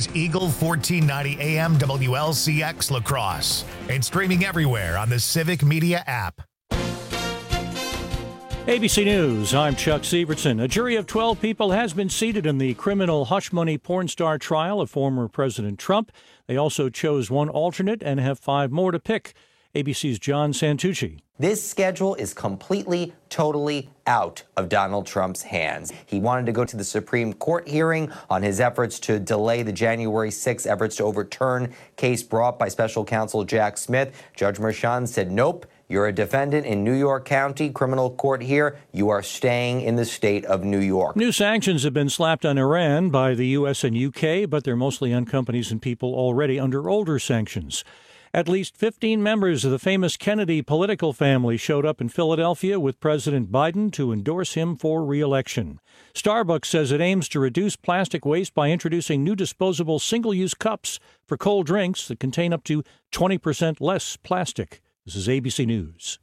is Eagle 1490 AM WLCX La Crosse and streaming everywhere on the Civic Media app. ABC News, I'm Chuck Sievertson. A jury of 12 people has been seated in the criminal hush money porn star trial of former President Trump. They also chose one alternate and have 5 more to pick. ABC's John Santucci. This schedule is completely, totally out of Donald Trump's hands. He wanted to go to the Supreme Court hearing on his efforts to delay the January 6 efforts to overturn case brought by special counsel Jack Smith. Judge Merchan said, nope, you're a defendant in New York County criminal court here. You are staying in the state of New York. New sanctions have been slapped on Iran by the U.S. and U.K., but they're mostly on companies and people already under older sanctions. At least 15 members of the famous Kennedy political family showed up in Philadelphia with President Biden to endorse him for re-election. Starbucks says it aims to reduce plastic waste by introducing new disposable single-use cups for cold drinks that contain up to 20% less plastic. This is ABC News.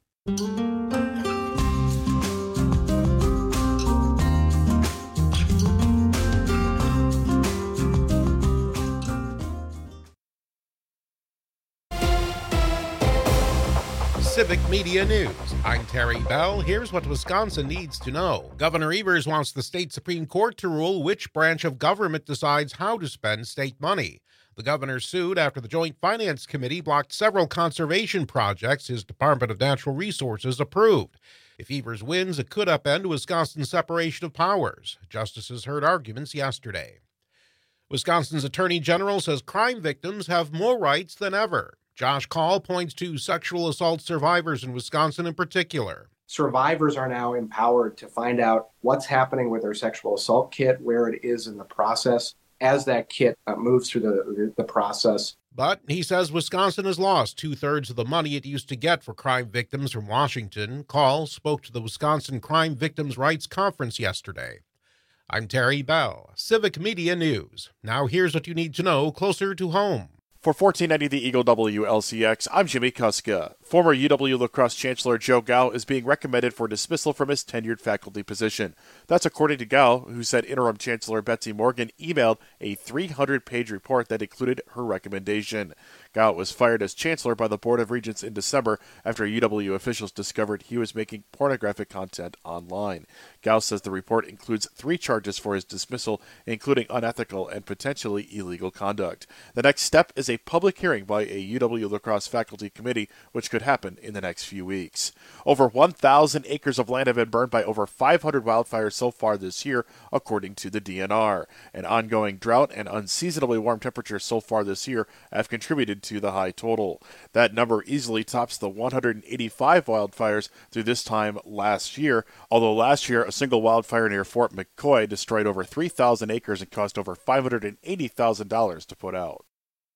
Civic Media News. I'm Terry Bell. Here's what Wisconsin needs to know. Governor Evers wants the state Supreme Court to rule which branch of government decides how to spend state money. The governor sued after the Joint Finance Committee blocked several conservation projects his Department of Natural Resources approved. If Evers wins, it could upend Wisconsin's separation of powers. Justices heard arguments yesterday. Wisconsin's Attorney General says crime victims have more rights than ever. Josh Kaul points to sexual assault survivors in Wisconsin in particular. Survivors are now empowered to find out what's happening with their sexual assault kit, where it is in the process, as that kit moves through the process. But he says Wisconsin has lost 2/3 of the money it used to get for crime victims from Washington. Kaul spoke to the Wisconsin Crime Victims' Rights Conference yesterday. I'm Terry Bell, Civic Media News. Now here's what you need to know closer to home. For 1490 The Eagle WLCX, I'm Jimmy Kuska. Former UW La Crosse Chancellor Joe Gao is being recommended for dismissal from his tenured faculty position. That's according to Gao, who said interim Chancellor Betsy Morgan emailed a 300-page report that included her recommendation. Gao was fired as chancellor by the Board of Regents in December after UW officials discovered he was making pornographic content online. Gao says the report includes 3 charges for his dismissal, including unethical and potentially illegal conduct. The next step is a public hearing by a UW La Crosse faculty committee, which could happen in the next few weeks. Over 1,000 acres of land have been burned by over 500 wildfires so far this year, according to the DNR. An ongoing drought and unseasonably warm temperatures so far this year have contributed to the high total. That number easily tops the 185 wildfires through this time last year, although last year a single wildfire near Fort McCoy destroyed over 3,000 acres and cost over $580,000 to put out.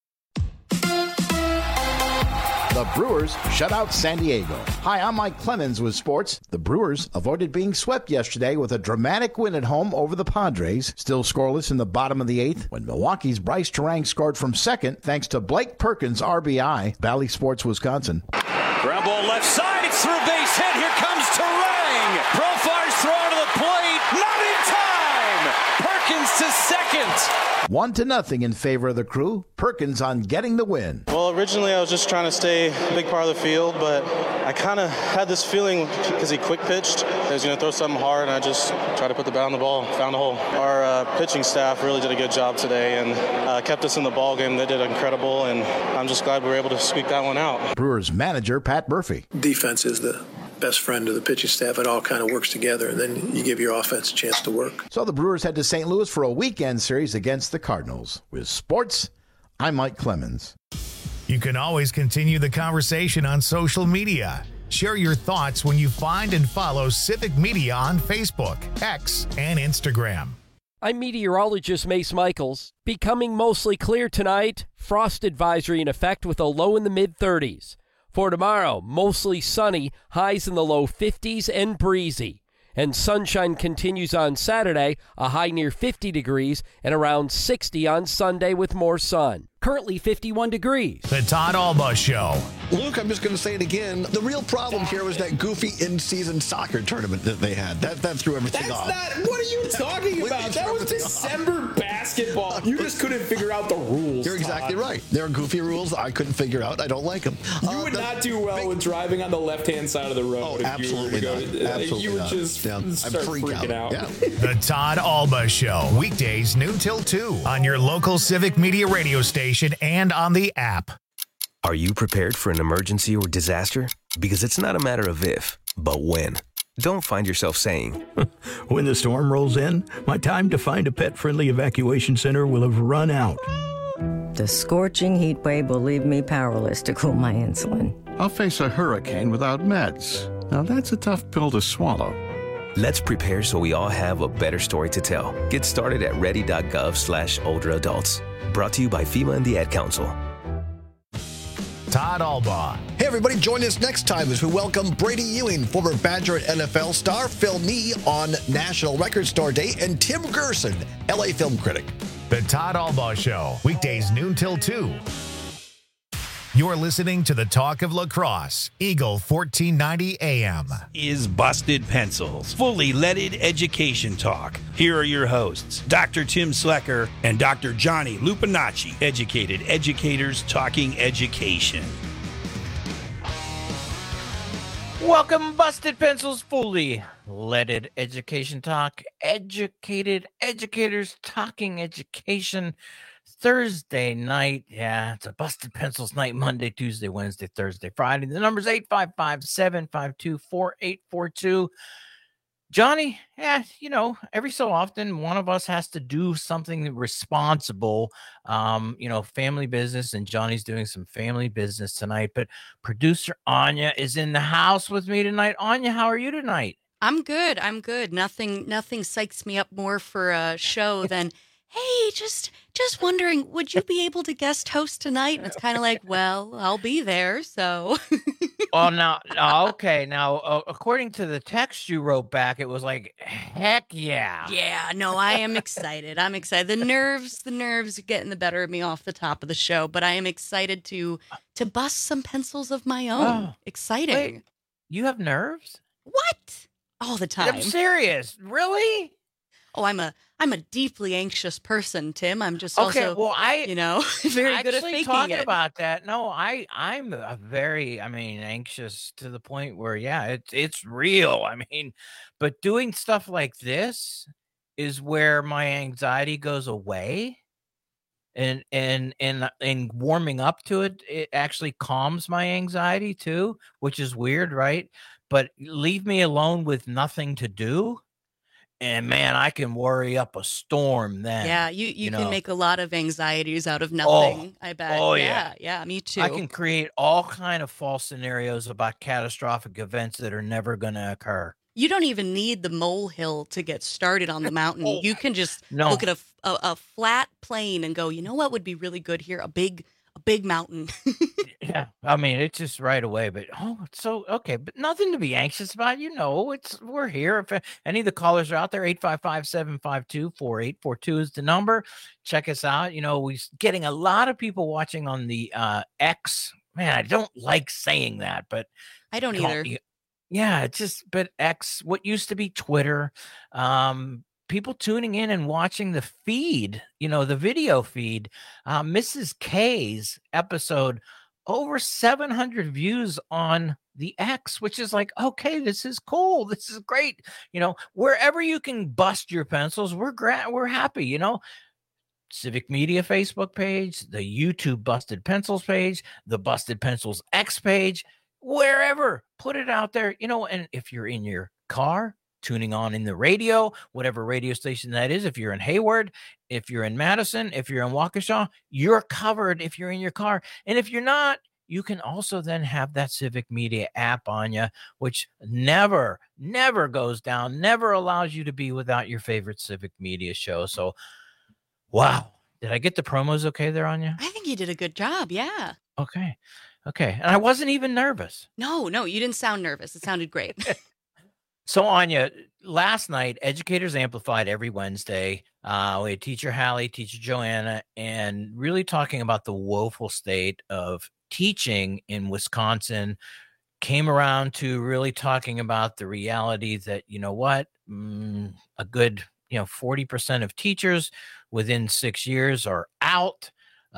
The Brewers shut out San Diego. Hi, I'm Mike Clemens with sports. The Brewers avoided being swept yesterday with a dramatic win at home over the Padres, still scoreless in the bottom of the 8th, when Milwaukee's Bryce Terang scored from second thanks to Blake Perkins' RBI. Valley Sports, Wisconsin. Ground ball left side, it's through base hit, here comes Terang. Profire's throw to the plate, not in time! Perkins to second. 1-0 in favor of the Crew. Perkins on getting the win. Well, originally I was just trying to stay a big part of the field, but I kind of had this feeling because he quick pitched that he was going to throw something hard, and I just tried to put the bat on the ball, found a hole. Our pitching staff really did a good job today and kept us in the ball game. They did incredible, and I'm just glad we were able to squeak that one out. Brewers manager Pat Murphy. Defense is the best friend of the pitching staff. It all kind of works together, and then you give your offense a chance to work. So the Brewers head to St. Louis for a weekend series against the Cardinals. With sports, I'm Mike Clemens. You can always continue the conversation on social media. Share your thoughts when you find and follow Civic Media on Facebook, X, and Instagram. I'm meteorologist Mace Michaels. Becoming mostly clear tonight. Frost advisory in effect with a low in the mid-30s. For tomorrow, mostly sunny, highs in the low 50s and breezy. And sunshine continues on Saturday, a high near 50 degrees and around 60 on Sunday with more sun. currently 51 degrees. The Todd Alba Show. Luke, I'm just going to say it again. The real problem here was that goofy in-season soccer tournament that they had. That threw everything off. What are you talking about? That was December basketball. You just couldn't figure out the rules. You're exactly right. There are goofy rules I couldn't figure out. I don't like them. You would not do well with driving on the left-hand side of the road. Oh, absolutely not. Absolutely you would not. just start freaking out. Yeah. The Todd Alba Show. Weekdays noon till 2 on your local Civic Media radio station and on the app. Are you prepared for an emergency or disaster? Because it's not a matter of if, but when. Don't find yourself saying, when the storm rolls in, my time to find a pet-friendly evacuation center will have run out. The scorching heat wave will leave me powerless to cool my insulin. I'll face a hurricane without meds. Now that's a tough pill to swallow. Let's prepare so we all have a better story to tell. Get started at ready.gov/older adults. Brought to you by FEMA and the Ad Council. Todd Alba. Hey, everybody, join us next time as we welcome Brady Ewing, former Badger and NFL star, Phil Nee on National Record Store Day, and Tim Gerson, LA film critic. The Todd Alba Show. Weekdays noon till 2. You're listening to the Talk of Lacrosse, Eagle 1490 AM. Is Busted Pencils, fully leaded education talk. Here are your hosts, Dr. Tim Slecker and Dr. Johnny Lupinacci, educated educators talking education. Welcome, Busted Pencils, fully leaded education talk, educated educators talking education. Thursday night, yeah, it's a Busted Pencils night, Monday, Tuesday, Wednesday, Thursday, Friday. The number's 855-752-4842. Johnny, yeah, you know, every so often one of us has to do something responsible, family business, and Johnny's doing some family business tonight. But producer Anya is in the house with me tonight. Anya, how are you tonight? I'm good. Nothing psychs me up more for a show than, hey, just wondering, would you be able to guest host tonight? And it's kind of like, well, I'll be there, so. Okay. Now, according to the text you wrote back, it was like, heck yeah. Yeah, no, I am excited. I'm excited. The nerves are getting the better of me off the top of the show, but I am excited to bust some pencils of my own. Oh, exciting. Wait, you have nerves? What? All the time. I'm serious. Really? Oh, I'm a deeply anxious person, Tim. I'm just okay. Also, well, very good at faking talking it. about that. No, I'm a very, anxious to the point where, yeah, it's real. But doing stuff like this is where my anxiety goes away, and warming up to it, it actually calms my anxiety too, which is weird, right? But leave me alone with nothing to do, and man, I can worry up a storm then. Yeah, you can make a lot of anxieties out of nothing, I bet. Oh, yeah, me too. I can create all kind of false scenarios about catastrophic events that are never going to occur. You don't even need the molehill to get started on the mountain. You can just look at a flat plain and go, you know what would be really good here? A big mountain. Yeah, it's just right away. But it's so okay. But nothing to be anxious about. We're here. If any of the callers are out there, 855-752-4842 is the number. Check us out. We're getting a lot of people watching on the X. Man, I don't like saying that, but I don't either. Yeah, but X, what used to be Twitter. People tuning in and watching the feed, the video feed. Mrs. K's episode, over 700 views on the X, which is like, okay, this is cool. This is great. Wherever you can bust your pencils, we're happy, Civic Media Facebook page, the YouTube Busted Pencils page, the Busted Pencils X page, wherever, put it out there, and if you're in your car, tuning on in the radio, whatever radio station that is, if you're in Hayward, if you're in Madison, if you're in Waukesha, you're covered if you're in your car. And if you're not, you can also then have that Civic Media app on you, which never goes down, never allows you to be without your favorite Civic Media show. So, wow. Did I get the promos okay there, Anya? I think you did a good job, yeah. Okay. And I wasn't even nervous. No, you didn't sound nervous. It sounded great. So, Anya, last night, Educators Amplified every Wednesday. We had Teacher Hallie, Teacher Joanna, and really talking about the woeful state of teaching in Wisconsin. Came around to really talking about the reality that, you know what, a good, 40% of teachers within 6 years are out.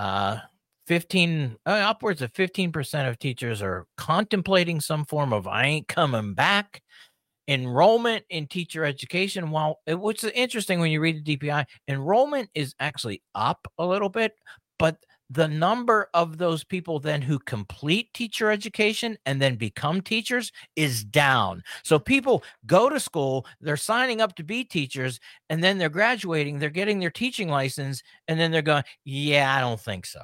Upwards of 15% of teachers are contemplating some form of I ain't coming back. Enrollment in teacher education, which is interesting when you read the DPI, enrollment is actually up a little bit, but the number of those people then who complete teacher education and then become teachers is down. So people go to school, they're signing up to be teachers, and then they're graduating, they're getting their teaching license, and then they're going, yeah, I don't think so.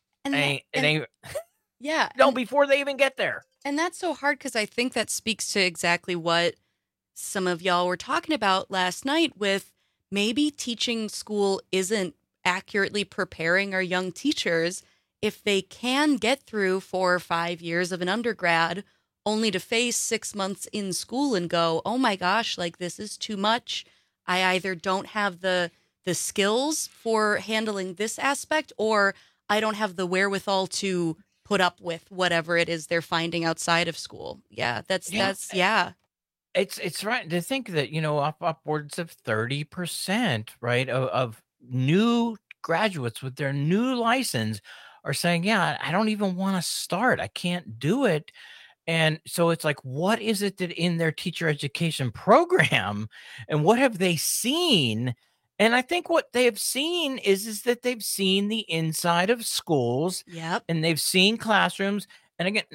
Yeah. Before they even get there. And that's so hard because I think that speaks to exactly what some of y'all were talking about last night with maybe teaching school isn't accurately preparing our young teachers if they can get through 4 or 5 years of an undergrad only to face 6 months in school and go, oh my gosh, like this is too much. I either don't have the skills for handling this aspect or I don't have the wherewithal to put up with whatever it is they're finding outside of school. Yeah, that's. It's right to think that, upwards of 30%, right, of new graduates with their new license are saying, yeah, I don't even want to start. I can't do it. And so it's like, what is it that in their teacher education program and what have they seen? And I think what they have seen is that they've seen the inside of schools. Yep. And they've seen classrooms. And again,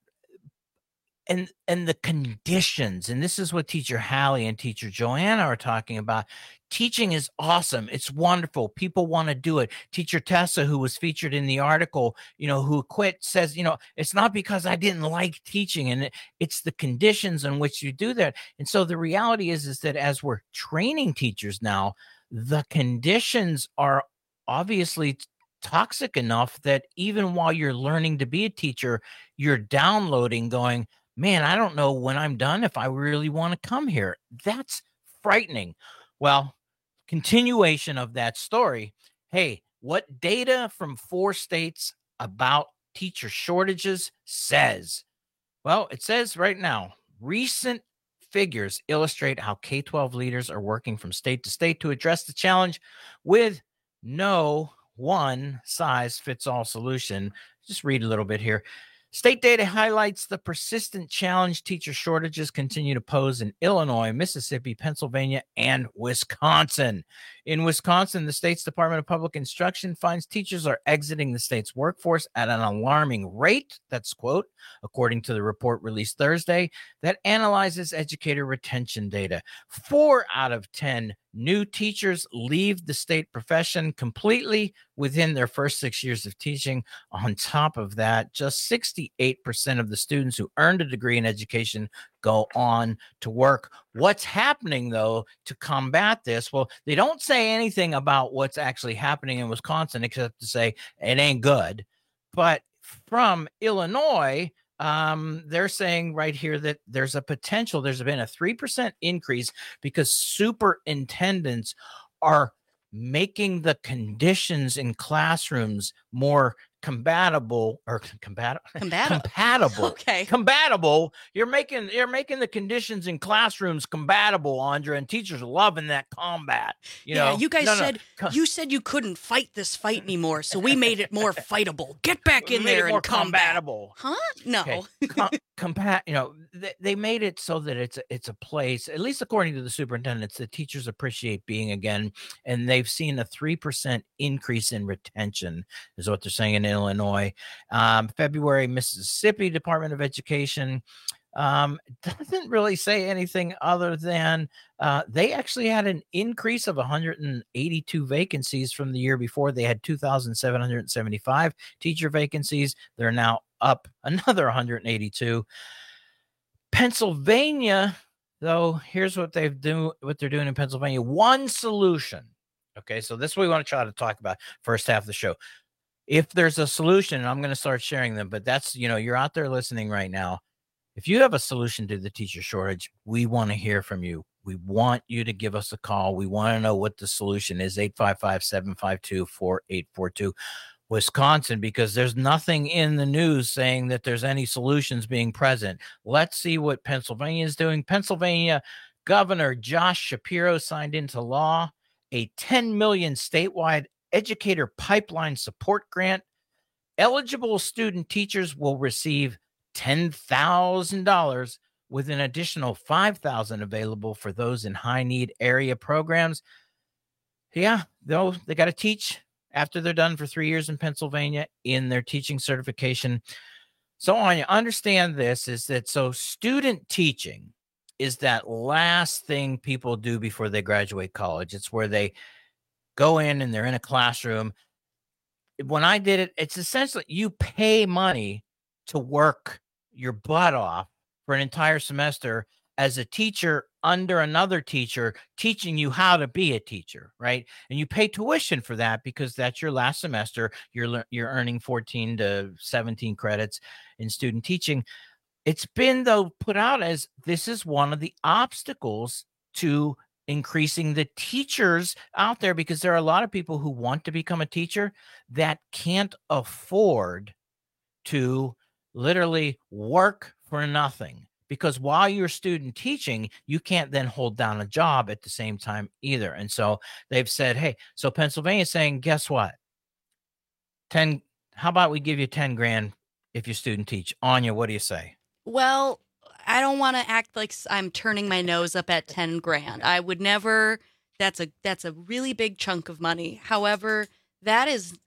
and the conditions, and this is what Teacher Hallie and Teacher Joanna are talking about. Teaching is awesome. It's wonderful. People want to do it. Teacher Tessa, who was featured in the article, who quit, says, it's not because I didn't like teaching, and it's the conditions in which you do that. And so the reality is that as we're training teachers now, the conditions are obviously toxic enough that even while you're learning to be a teacher, you're downloading going, man, I don't know when I'm done if I really want to come here. That's frightening. Well, continuation of that story. Hey, what data from 4 states about teacher shortages says? Well, it says right now, recent figures illustrate how K-12 leaders are working from state to state to address the challenge with no one-size-fits-all solution. Just read a little bit here. State data highlights the persistent challenge teacher shortages continue to pose in Illinois, Mississippi, Pennsylvania, and Wisconsin. In Wisconsin, the state's Department of Public Instruction finds teachers are exiting the state's workforce at an alarming rate. That's quote, according to the report released Thursday, that analyzes educator retention data. 4 out of 10 new teachers leave the state profession completely within their first 6 years of teaching. On top of that, just 68% of the students who earned a degree in education go on to work. What's happening, though, to combat this? Well, they don't say anything about what's actually happening in Wisconsin, except to say it ain't good. But from Illinois, they're saying right here that there's a potential. There's been a 3% increase because superintendents are making the conditions in classrooms more compatible. Okay. Compatible. You're making the conditions in classrooms compatible, Andra, and teachers are loving that combat. You guys said you couldn't fight this fight anymore, so we made it more fightable. Get back in there and compatible. Huh? No. Okay. They made it so that it's a place, at least according to the superintendents, that teachers appreciate being again, and they've seen a 3% increase in retention, is what they're saying in Illinois. February, Mississippi Department of Education doesn't really say anything other than they actually had an increase of 182 vacancies from the year before. They had 2,775 teacher vacancies. They're now up another 182. Pennsylvania, though, here's what they're doing in Pennsylvania. One solution. Okay, so this is what we want to try to talk about first half of the show. If there's a solution, I'm going to start sharing them, but that's, you're out there listening right now. If you have a solution to the teacher shortage, we want to hear from you. We want you to give us a call. We want to know what the solution is. 855-752-4842. Wisconsin, because there's nothing in the news saying that there's any solutions being present. Let's see what Pennsylvania is doing. Pennsylvania Governor Josh Shapiro signed into law a $10 million statewide educator pipeline support grant. Eligible student teachers will receive $10,000 with an additional $5,000 available for those in high need area programs. Yeah, though they got to teach after they're done for 3 years in Pennsylvania in their teaching certification. So Anya, understand this is that so student teaching is that last thing people do before they graduate college. It's where they go in and they're in a classroom. When I did it, it's essentially you pay money to work your butt off for an entire semester as a teacher under another teacher teaching you how to be a teacher, right? And you pay tuition for that because that's your last semester. You're earning 14 to 17 credits in student teaching. It's been, though, put out as this is one of the obstacles to increasing the teachers out there, because there are a lot of people who want to become a teacher that can't afford to literally work for nothing. Because while you're student teaching, you can't then hold down a job at the same time either. And so they've said, hey, so Pennsylvania's saying, guess what? How about we give you 10 grand if you student teach? Anya, what do you say? Well, I don't want to act like I'm turning my nose up at 10 grand. I would never. That's a really big chunk of money. However, that is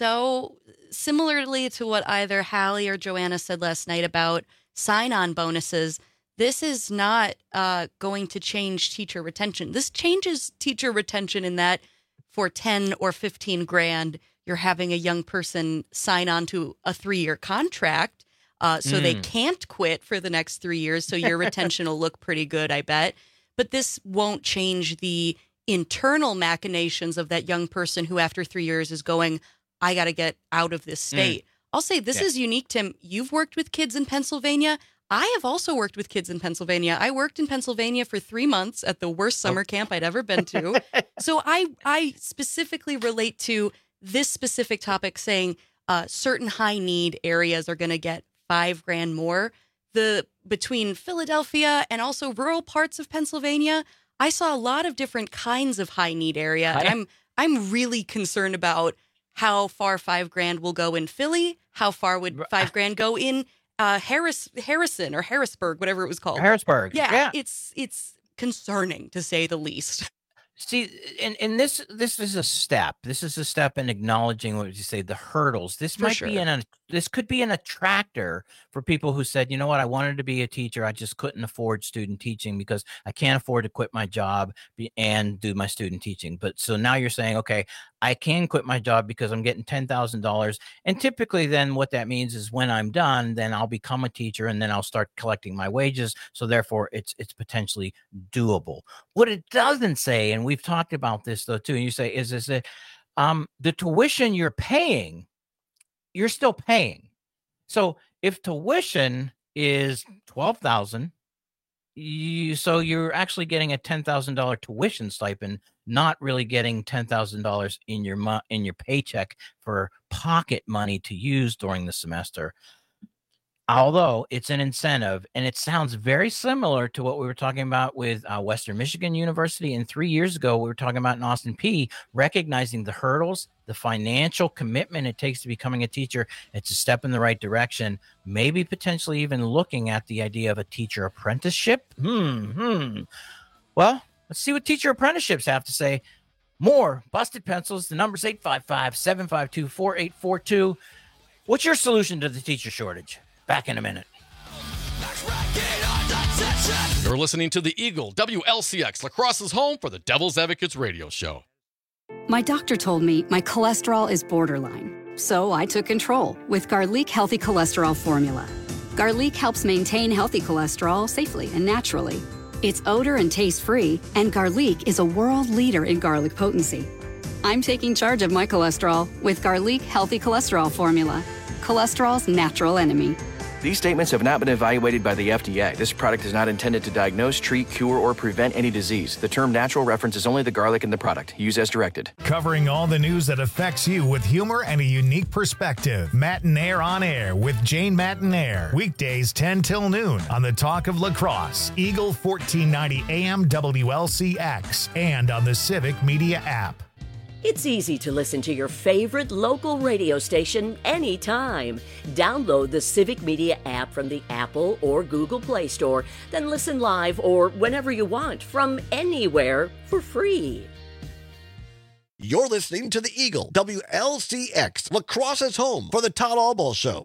so similarly to what either Hallie or Joanna said last night about sign-on bonuses. This is not going to change teacher retention. This changes teacher retention in that for 10 or 15 grand, you're having a young person sign on to a 3-year contract so they can't quit for the next 3 years. So your retention will look pretty good, I bet. But this won't change the internal machinations of that young person who after 3 years is going, I got to get out of this state. I'll say this is unique, Tim. You've worked with kids in Pennsylvania. I have also worked with kids in Pennsylvania. I worked in Pennsylvania for 3 months at the worst summer camp I'd ever been to. So I specifically relate to this specific topic saying certain high need areas are going to get $5 grand more. Between Philadelphia and also rural parts of Pennsylvania, I saw a lot of different kinds of high need area. And I'm really concerned about how far $5 grand will go in Philly. How far would $5 grand go in Harrison or Harrisburg, whatever it was called? Harrisburg. Yeah. It's concerning to say the least. See, and this is a step. This is a step in acknowledging what you say, the hurdles. This might be this could be an attractor for people who said, you know what, I wanted to be a teacher. I just couldn't afford student teaching because I can't afford to quit my job and do my student teaching. But so now you're saying, okay, I can quit my job because I'm getting $10,000. And typically then what that means is when I'm done, then I'll become a teacher and then I'll start collecting my wages. So therefore it's potentially doable. What it doesn't say, and we've talked about this though too, and you say, is that the tuition you're paying, you're still paying. So if tuition is $12,000, so you're actually getting a $10,000 tuition stipend, not really getting $10,000 in your paycheck for pocket money to use during the semester. Although it's an incentive, and it sounds very similar to what we were talking about with Western Michigan University. And 3 years ago, we were talking about in Austin Peay, recognizing the hurdles, the financial commitment it takes to becoming a teacher. It's a step in the right direction. Maybe potentially even looking at the idea of a teacher apprenticeship. Well, let's see what teacher apprenticeships have to say. More Busted Pencils. The number's 855-752-4842. What's your solution to the teacher shortage? Back in a minute. You're listening to the Eagle WLCX, La Crosse's home for the Devil's Advocates radio show. My doctor told me my cholesterol is borderline, so I took control with Garlic Healthy Cholesterol Formula. Garlic helps maintain healthy cholesterol safely and naturally. It's odor and taste-free, and Garlic is a world leader in garlic potency. I'm taking charge of my cholesterol with Garlic Healthy Cholesterol Formula, cholesterol's natural enemy. These statements have not been evaluated by the FDA. This product is not intended to diagnose, treat, cure, or prevent any disease. The term natural references only the garlic in the product. Use as directed. Covering all the news that affects you with humor and a unique perspective. Matinaire on Air with Jane Matinaire. Weekdays 10 till noon on the Talk of Lacrosse, Eagle 1490 AM WLCX, and on the Civic Media app. It's easy to listen to your favorite local radio station anytime. Download the Civic Media app from the Apple or Google Play Store, then listen live or whenever you want from anywhere for free. You're listening to the Eagle WLCX, Lacrosse's home for the Todd Albaugh Show.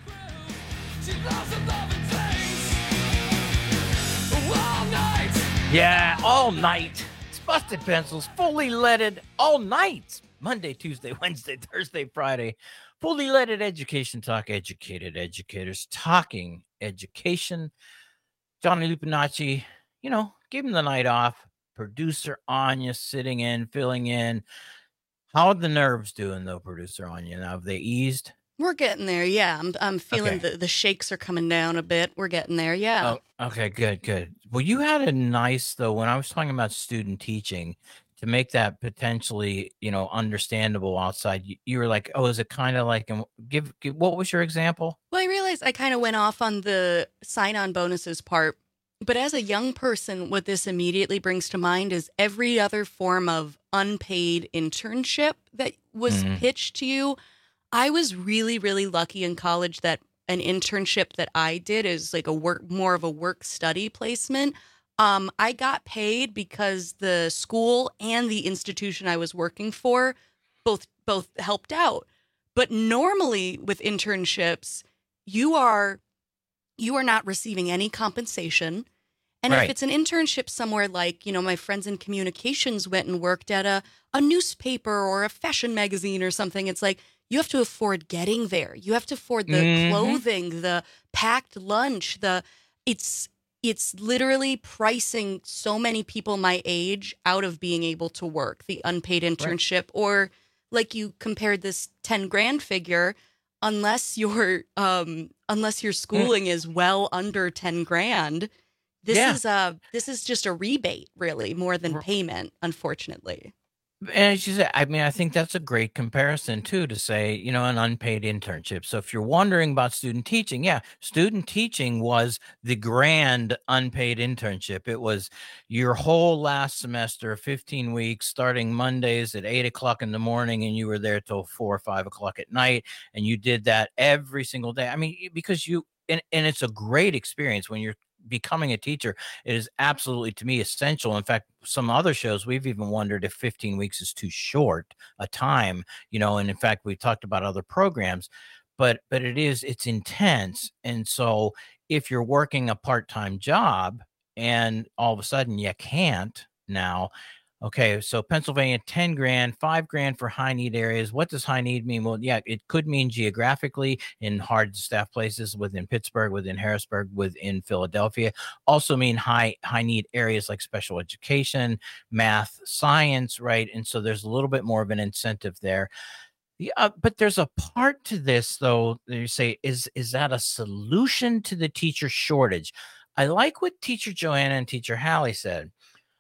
Yeah, all night. Busted Pencils, fully leaded all night. Monday, Tuesday, Wednesday, Thursday, Friday. Fully leaded education talk, educated educators talking education. Johnny Lupinacci, give him the night off. Producer Anya sitting in, filling in. How are the nerves doing, though, Producer Anya? Now, have they eased? We're getting there, yeah. I'm feeling the shakes are coming down a bit. We're getting there, yeah. Oh, okay, good. Well, you had a nice, though, when I was talking about student teaching, to make that potentially, understandable outside, you were like, oh, is it kind of like, give what was your example? Well, I realized I kind of went off on the sign-on bonuses part, but as a young person, what this immediately brings to mind is every other form of unpaid internship that was pitched to you. I was really, really lucky in college that an internship that I did is like more of a work study placement. I got paid because the school and the institution I was working for both helped out. But normally with internships, you are not receiving any compensation. And right. If it's an internship somewhere like, my friends in communications went and worked at a newspaper or a fashion magazine or something, it's like, you have to afford getting there. You have to afford the clothing, the packed lunch. It's literally pricing so many people my age out of being able to work. The unpaid internship, right. Or like you compared this 10 grand figure, unless your schooling is well under 10 grand, this is just a rebate, really, more than payment, unfortunately. And as you said, I think that's a great comparison, too, to say, an unpaid internship. So if you're wondering about student teaching, student teaching was the grand unpaid internship. It was your whole last semester, 15 weeks, starting Mondays at 8 o'clock in the morning, and you were there till 4 or 5 o'clock at night. And you did that every single day. Because and it's a great experience when you're becoming a teacher. It is absolutely, to me, essential. In fact, some other shows, we've even wondered if 15 weeks is too short a time, and in fact, we talked about other programs, but it's intense. And so if you're working a part-time job and all of a sudden you can't now, okay, so Pennsylvania, 10 grand, 5 grand for high need areas. What does high need mean? Well, it could mean geographically in hard to staff places within Pittsburgh, within Harrisburg, within Philadelphia. Also mean high need areas like special education, math, science, right? And so there's a little bit more of an incentive there. But there's a part to this, though, that you say, is that a solution to the teacher shortage? I like what Teacher Joanna and Teacher Hallie said.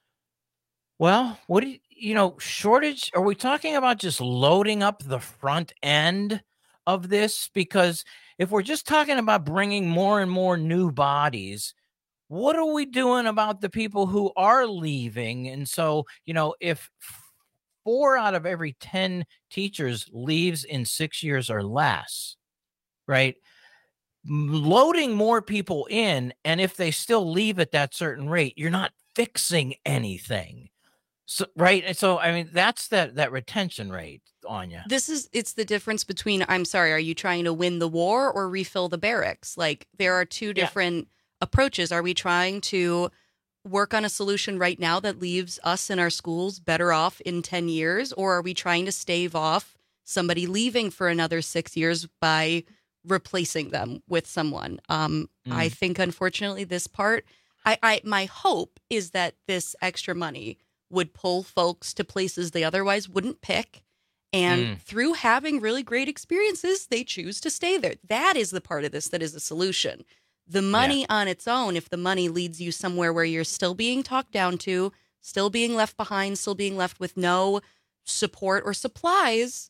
Well, what do shortage? Are we talking about just loading up the front end of this? Because if we're just talking about bringing more and more new bodies, what are we doing about the people who are leaving? And so, if 4 out of every 10 teachers leaves in 6 years or less, right? Loading more people in, and if they still leave at that certain rate, you're not fixing anything. So, right. And so, that's that retention rate, Anya. It's the difference between, I'm sorry, are you trying to win the war or refill the barracks? Like, there are two different approaches. Are we trying to work on a solution right now that leaves us and our schools better off in 10 years? Or are we trying to stave off somebody leaving for another 6 years by replacing them with someone? I think, unfortunately, this part, my hope is that this extra money would pull folks to places they otherwise wouldn't pick, And through having really great experiences, they choose to stay there. That is the part of this that is a solution. The money on its own, if the money leads you somewhere where you're still being talked down to, still being left behind, still being left with no support or supplies,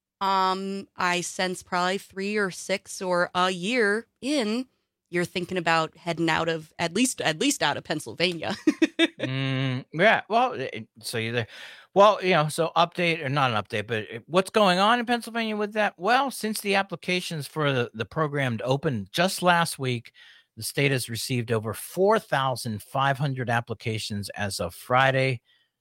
I sense probably 3 or 6 or a year in, you're thinking about heading out of at least out of Pennsylvania. Yeah. Well, so you're there. Well, so update or not an update, but what's going on in Pennsylvania with that? Well, since the applications for the program opened just last week, the state has received over 4,500 applications as of Friday.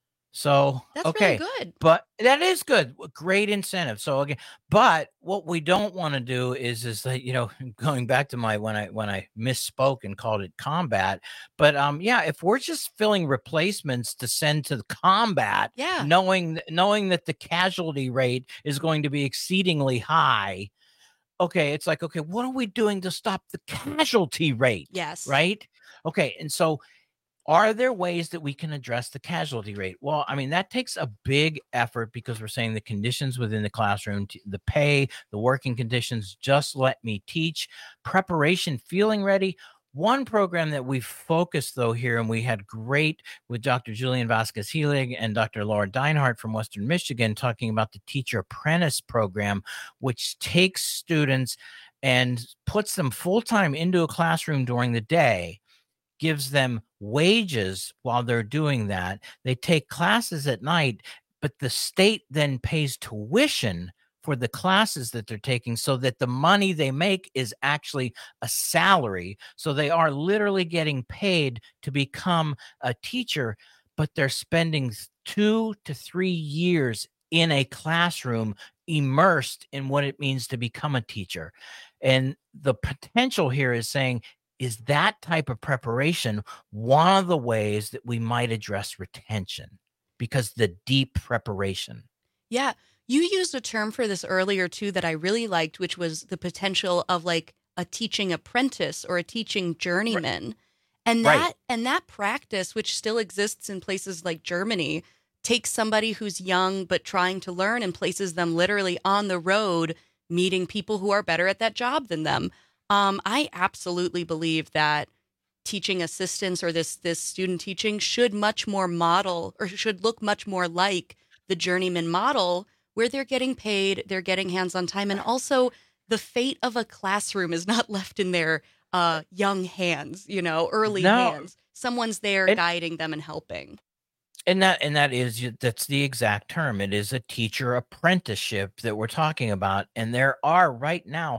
So, that's okay, really good. But that is good. Great incentive. So again, but what we don't want to do is that, going back to when I misspoke and called it combat, but if we're just filling replacements to send to the combat, knowing that the casualty rate is going to be exceedingly high. Okay, it's like, okay, what are we doing to stop the casualty rate? Yes. Right? Okay, and so are there ways that we can address the casualty rate? Well, I mean, that takes a big effort because we're saying the conditions within the classroom, the pay, the working conditions, just let me teach, preparation, feeling ready. One program that we focused, though, here, and we had great with Dr. Julian Vasquez-Helig and Dr. Laura Deinhardt from Western Michigan talking about the Teacher Apprentice Program, which takes students and puts them full-time into a classroom during the day, gives them wages while they're doing that. They take classes at night, but the state then pays tuition for the classes that they're taking so that the money they make is actually a salary. So they are literally getting paid to become a teacher, but they're spending 2 to 3 years in a classroom immersed in what it means to become a teacher. And the potential here is saying, is that type of preparation one of the ways that we might address retention? Because the deep preparation. Yeah. You used a term for this earlier, too, that I really liked, which was the potential of like a teaching apprentice or a teaching journeyman. Right. And that practice, which still exists in places like Germany, takes somebody who's young but trying to learn and places them literally on the road, meeting people who are better at that job than them. I absolutely believe that teaching assistants or this student teaching should much more model or should look much more like the journeyman model, where they're getting paid, they're getting hands-on time, and also the fate of a classroom is not left in their young hands, early hands. Someone's there guiding them and helping. And that's the exact term. It is a teacher apprenticeship that we're talking about. And there are right now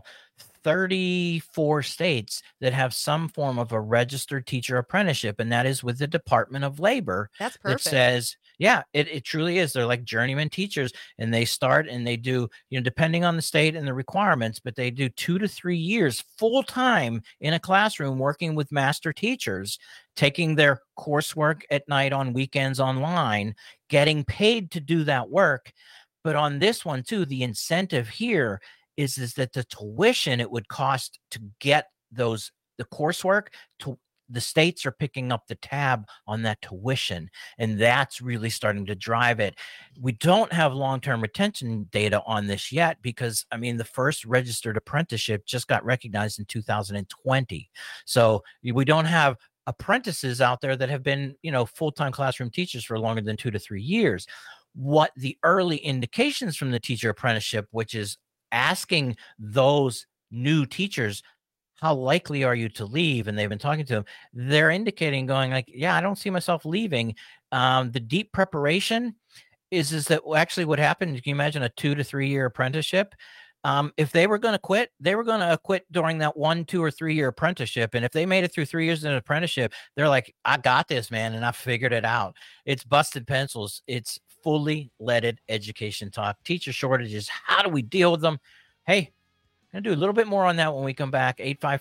34 states that have some form of a registered teacher apprenticeship, and that is with the Department of Labor. That's perfect. That says, it truly is. They're like journeyman teachers, and they start and they do, depending on the state and the requirements, but they do 2 to 3 years full time in a classroom working with master teachers, taking their coursework at night on weekends online, getting paid to do that work. But on this one too, the incentive here is that the tuition it would cost to get the coursework, to the states are picking up the tab on that tuition, and that's really starting to drive it. We don't have long-term retention data on this yet because, the first registered apprenticeship just got recognized in 2020. So we don't have apprentices out there that have been, full-time classroom teachers for longer than 2 to 3 years. What the early indications from the teacher apprenticeship, which is asking those new teachers, how likely are you to leave? And they've been talking to them. They're indicating, going like, I don't see myself leaving. The deep preparation is that actually what happened. Can you imagine a 2 to 3 year apprenticeship? If they were going to quit, they were going to quit during that 1, 2, or 3 year apprenticeship. And if they made it through 3 years in an apprenticeship, they're like, I got this, man. And I figured it out. It's busted pencils. It's fully leaded education talk. Teacher shortages. How do we deal with them? Hey, I'm going to do a little bit more on that when we come back.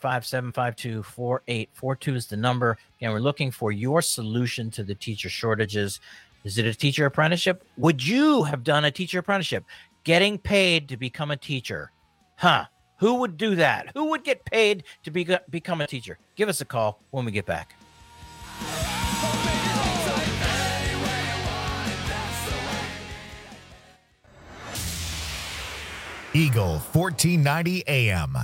855-752-4842 is the number. Again, we're looking for your solution to the teacher shortages. Is it a teacher apprenticeship? Would you have done a teacher apprenticeship? Getting paid to become a teacher. Who would do that? Who would get paid to become a teacher? Give us a call when we get back. Eagle 1490 AM.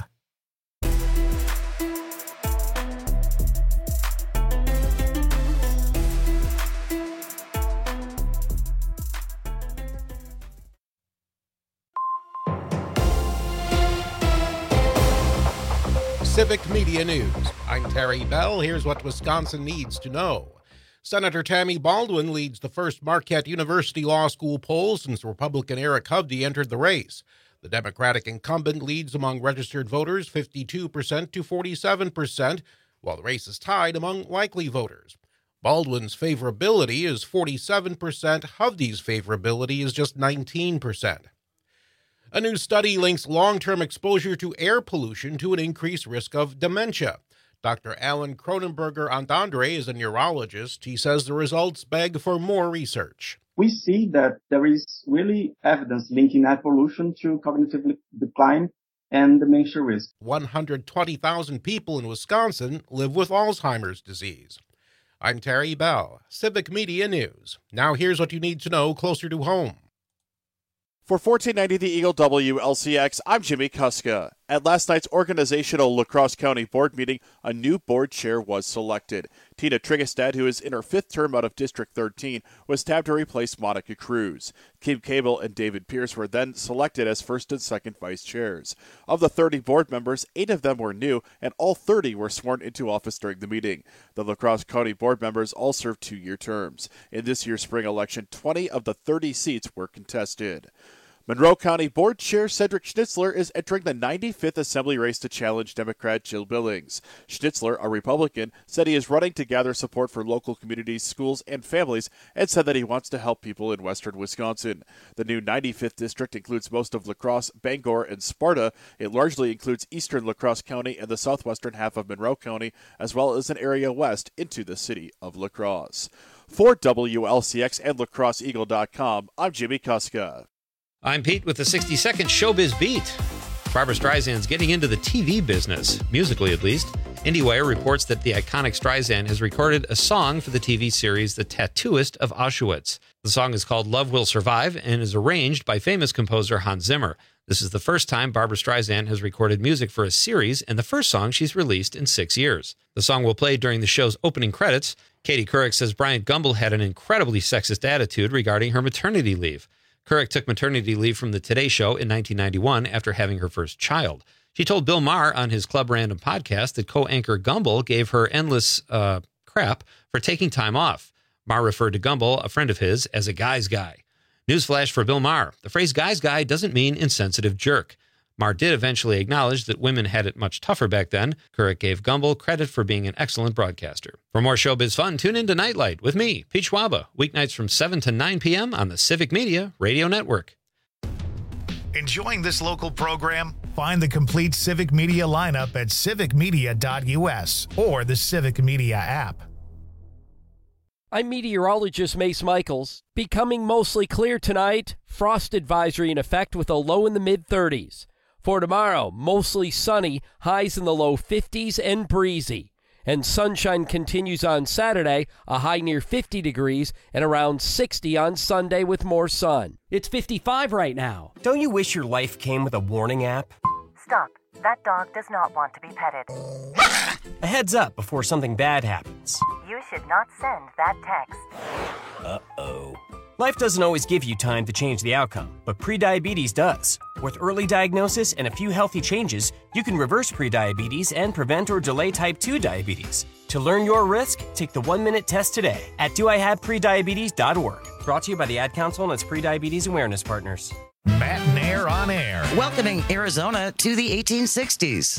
Civic Media News. I'm Terry Bell. Here's what Wisconsin needs to know. Senator Tammy Baldwin leads the first Marquette University Law School poll since Republican Eric Hovde entered the race. The Democratic incumbent leads among registered voters 52% to 47%, while the race is tied among likely voters. Baldwin's favorability is 47%. Hovde's favorability is just 19%. A new study links long-term exposure to air pollution to an increased risk of dementia. Dr. Alan Cronenberger-Antandre is a neurologist. He says the results beg for more research. We see that there is really evidence linking air pollution to cognitive decline and dementia risk. 120,000 people in Wisconsin live with Alzheimer's disease. I'm Terry Bell, Civic Media News. Now here's what you need to know closer to home. For 1490 The Eagle WLCX, I'm Jimmy Kuska. At last night's organizational La Crosse County Board meeting, a new board chair was selected. Tina Trigestad, who is in her fifth term out of District 13, was tapped to replace Monica Cruz. Kim Cable and David Pierce were then selected as first and second vice chairs. Of the 30 board members, 8 of them were new, and all 30 were sworn into office during the meeting. The La Crosse County Board members all served 2-year terms. In this year's spring election, 20 of the 30 seats were contested. Monroe County Board Chair Cedric Schnitzler is entering the 95th Assembly race to challenge Democrat Jill Billings. Schnitzler, a Republican, said he is running to gather support for local communities, schools, and families, and said that he wants to help people in western Wisconsin. The new 95th district includes most of La Crosse, Bangor, and Sparta. It largely includes eastern La Crosse County and the southwestern half of Monroe County, as well as an area west into the city of La Crosse. For WLCX and LaCrosseEagle.com, I'm Jimmy Kuska. I'm Pete with the 60-second Showbiz Beat. Barbra Streisand's getting into the TV business, musically at least. IndieWire reports that the iconic Streisand has recorded a song for the TV series The Tattooist of Auschwitz. The song is called Love Will Survive and is arranged by famous composer Hans Zimmer. This is the first time Barbra Streisand has recorded music for a series and the first song she's released in 6 years. The song will play during the show's opening credits. Katie Couric says Bryant Gumbel had an incredibly sexist attitude regarding her maternity leave. Couric took maternity leave from The Today Show in 1991 after having her first child. She told Bill Maher on his Club Random podcast that co-anchor Gumbel gave her endless crap for taking time off. Maher referred to Gumbel, a friend of his, as a guy's guy. Newsflash for Bill Maher. The phrase guy's guy doesn't mean insensitive jerk. Maher did eventually acknowledge that women had it much tougher back then. Couric gave Gumbel credit for being an excellent broadcaster. For more showbiz fun, tune in to Nightlight with me, Pete Schwaba, weeknights from 7 to 9 p.m. on the Civic Media Radio Network. Enjoying this local program? Find the complete Civic Media lineup at civicmedia.us or the Civic Media app. I'm meteorologist Mace Michaels. Becoming mostly clear tonight. Frost advisory in effect with a low in the mid-30s. For tomorrow, mostly sunny, highs in the low 50s and breezy. And sunshine continues on Saturday, a high near 50 degrees, and around 60 on Sunday with more sun. It's 55 right now. Don't you wish your life came with a warning app? Stop. That dog does not want to be petted. A heads up before something bad happens. You should not send that text. Uh-oh. Life doesn't always give you time to change the outcome, but prediabetes does. With early diagnosis and a few healthy changes, you can reverse prediabetes and prevent or delay type 2 diabetes. To learn your risk, take the 1-minute test today at doihaveprediabetes.org. Brought to you by the Ad Council and its prediabetes awareness partners. Matt and Air on Air. Welcoming Arizona to the 1860s.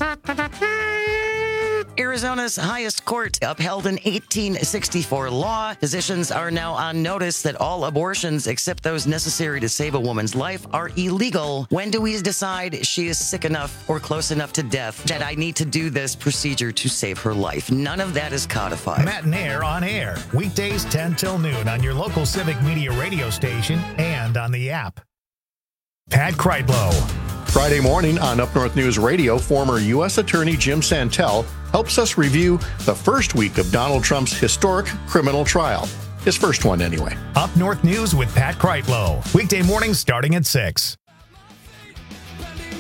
Arizona's highest court upheld an 1864 law. Physicians are now on notice that all abortions except those necessary to save a woman's life are illegal. When do we decide she is sick enough or close enough to death that I need to do this procedure to save her life? None of that is codified. Matt and Air on Air. Weekdays 10 till noon on your local Civic Media radio station and on the app. Pat Kreitlow. Friday morning on Up North News Radio, former U.S. Attorney Jim Santel helps us review the first week of Donald Trump's historic criminal trial. His first one, anyway. Up North News with Pat Kreitlow. Weekday mornings starting at 6.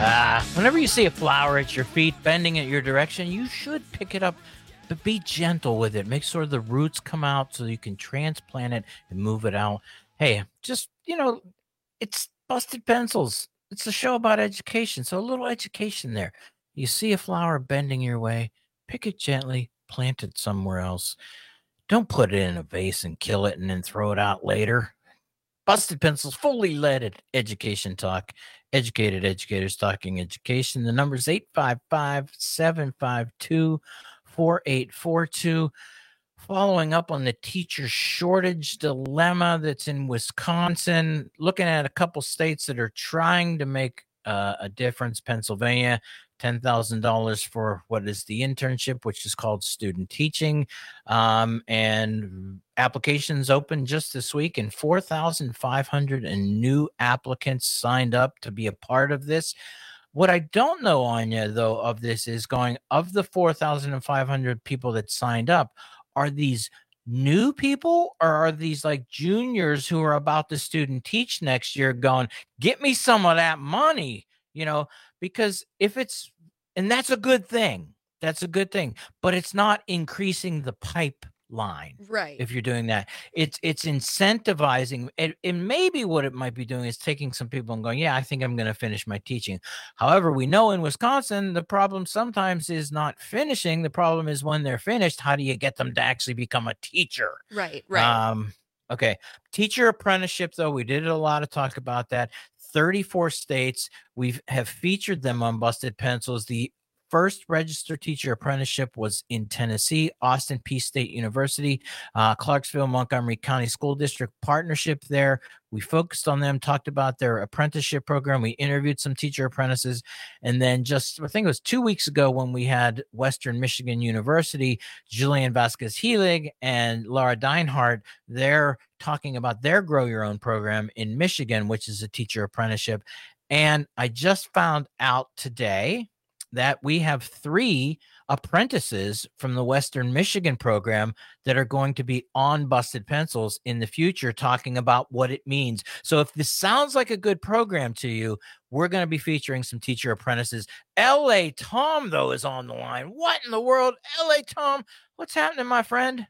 Whenever you see a flower at your feet bending at your direction, you should pick it up, but be gentle with it. Make sure the roots come out so you can transplant it and move it out. Hey, just, it's Busted Pencils. It's a show about education, so a little education there. You see a flower bending your way, pick it gently, plant it somewhere else. Don't put it in a vase and kill it and then throw it out later. Busted Pencils, fully leaded education talk. Educated educators talking education. The number is 855-752-4842. Following up on the teacher shortage dilemma that's in Wisconsin, looking at a couple states that are trying to make a difference. Pennsylvania, $10,000 for what is the internship, which is called student teaching. And applications open just this week, and 4,500 new applicants signed up to be a part of this. What I don't know, Anya, though, of this is going, of the 4,500 people that signed up, are these new people or are these like juniors who are about to student teach next year going, get me some of that money, because if it's, and that's a good thing. That's a good thing, but it's not increasing the pipeline. Right. If you're doing that, it's incentivizing. And maybe what it might be doing is taking some people and going, yeah, I think I'm going to finish my teaching. However, we know in Wisconsin, the problem sometimes is not finishing. The problem is when they're finished, how do you get them to actually become a teacher? Right. Okay. Teacher apprenticeship, though, we did a lot of talk about that. 34 states. We have featured them on Busted Pencils. The first registered teacher apprenticeship was in Tennessee, Austin Peay State University, Clarksville, Montgomery County School District partnership there. We focused on them, talked about their apprenticeship program. We interviewed some teacher apprentices. And then just, I think it was 2 weeks ago when we had Western Michigan University, Julian Vasquez-Helig and Laura Deinhardt, they're talking about their Grow Your Own program in Michigan, which is a teacher apprenticeship. And I just found out today that we have 3 apprentices from the Western Michigan program that are going to be on Busted Pencils in the future talking about what it means. So if this sounds like a good program to you, we're going to be featuring some teacher apprentices. L.A. Tom, though, is on the line. What in the world? L.A. Tom, what's happening, my friend?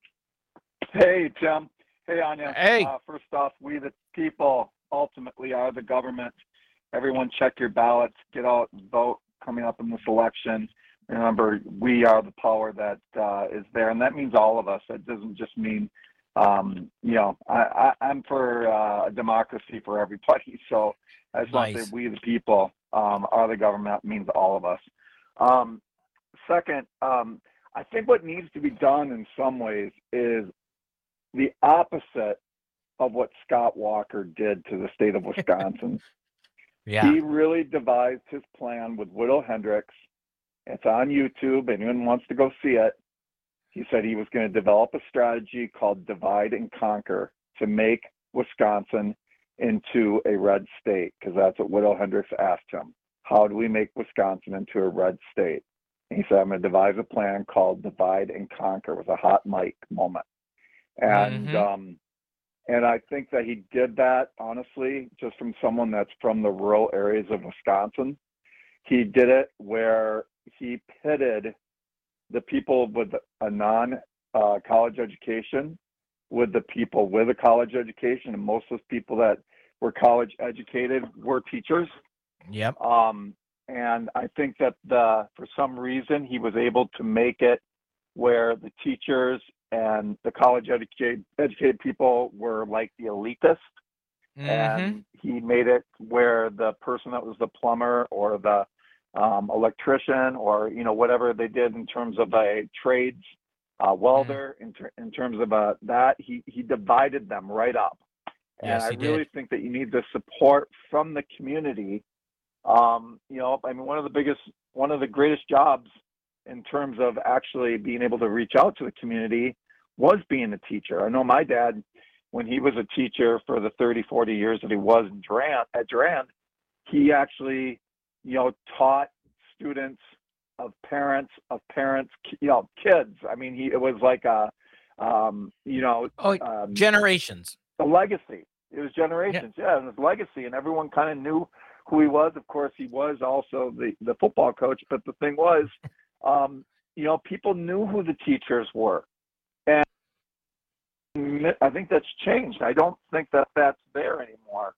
Hey, Tim. Hey, Anya. Hey. First off, we the people ultimately are the government. Everyone check your ballots, get out and vote coming up in this election. Remember, we are the power that is there, and that means all of us. It doesn't just mean, I'm for a democracy for everybody. So I just want to say we the people are the government. That means all of us. Second, I think what needs to be done in some ways is the opposite of what Scott Walker did to the state of Wisconsin. Yeah. He really devised his plan with Widow Hendricks. It's on YouTube. Anyone wants to go see it. He said he was going to develop a strategy called Divide and Conquer to make Wisconsin into a red state, because that's what Widow Hendricks asked him. How do we make Wisconsin into a red state? And he said, I'm going to devise a plan called Divide and Conquer. It was a hot mic moment. And I think that he did that, honestly, just from someone that's from the rural areas of Wisconsin. He did it where he pitted the people with a non-college education with the people with a college education. And most of those people that were college educated were teachers. Yep. And I think that for some reason, he was able to make it where the teachers and the college educated people were like the elitist. And he made it where the person that was the plumber or the electrician or, whatever they did in terms of a trades welder, in terms of that, he divided them right up. Yes, and I really think that you need the support from the community. One of the greatest jobs in terms of actually being able to reach out to the community was being a teacher. I know my dad, when he was a teacher for the 30, 40 years that he was at Durand, he actually, taught students of parents, kids. I mean, it was like generations. A legacy. It was generations, yeah, and it was legacy, and everyone kind of knew who he was. Of course, he was also the football coach. But the thing was, people knew who the teachers were. And I think that's changed. I don't think that that's there anymore.